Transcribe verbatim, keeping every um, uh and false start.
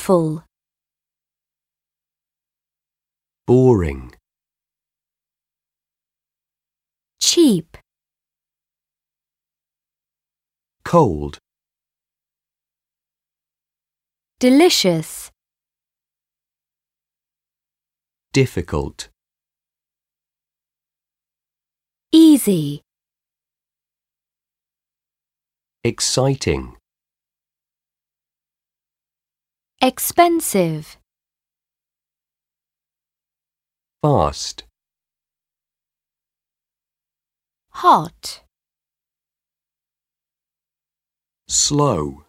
awful, boring, cheap, cold, delicious, difficult, easy, exciting, expensive, fast, hot, slow.